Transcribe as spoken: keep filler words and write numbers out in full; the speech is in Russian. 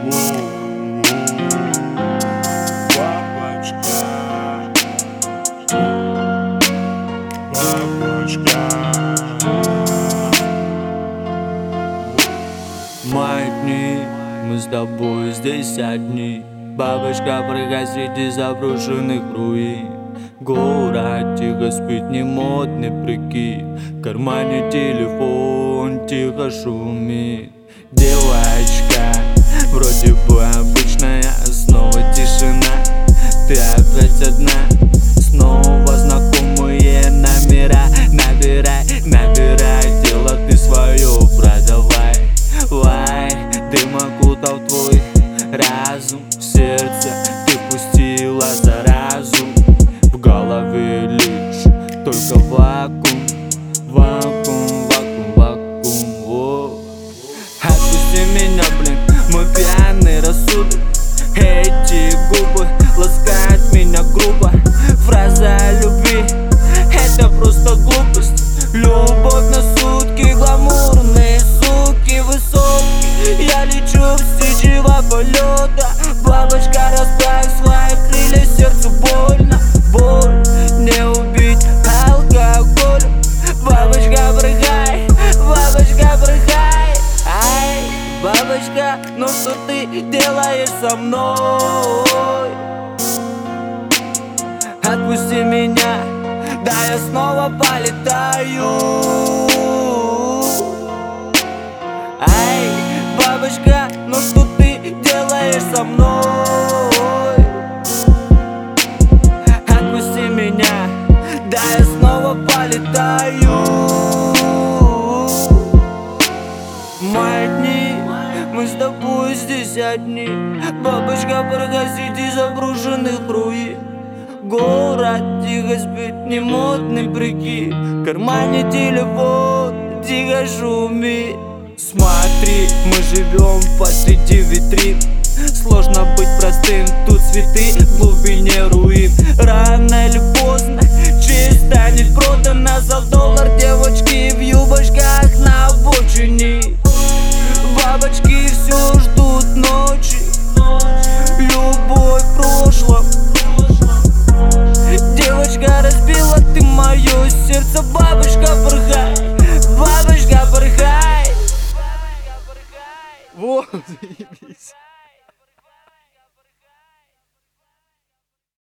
Мои дни, мы с тобой здесь одни. Бабочка, прыгай среди заброшенных руин. Город тихо спит, не модный прикид. В кармане телефон тихо шумит. Девочка, вроде бы обычная, снова тишина. Ты опять одна, снова знакомые номера. Набирай, набирай, дело ты свое продавай. Лай, дым окутал твой разум. В сердце ты пустила заразу. В голове лишь только вакуум, вакуум, вакуум, вакуум. О. Отпусти меня, блин, мой пьяный рассудок. Эти губы ласкают меня грубо. Фраза о любви — это просто глупость. Любовь на сутки, гламурные суки высокие. Я лечу в птичьего полета. Бабочка, расправь свои крылья, сердцу больно. Боль не убить алкоголем. Бабочка, прыгай, бабочка, прыгай. Ай, бабочка, ну что ты делаешь со мной? Отпусти меня, да я снова полетаю. Ай, бабочка, ну что ты делаешь со мной? Отпусти меня, да я снова полетаю. Мои дни, мы с тобой здесь одни. Бабочка, прыгай среди заброшенных руин. Город тихо спит, не модный прикид. В кармане телефон тихо шумит. Смотри, мы живем посреди витрин. Сложно быть простым, тут цветы в глубине руин. Рано или поздно честь станет продана за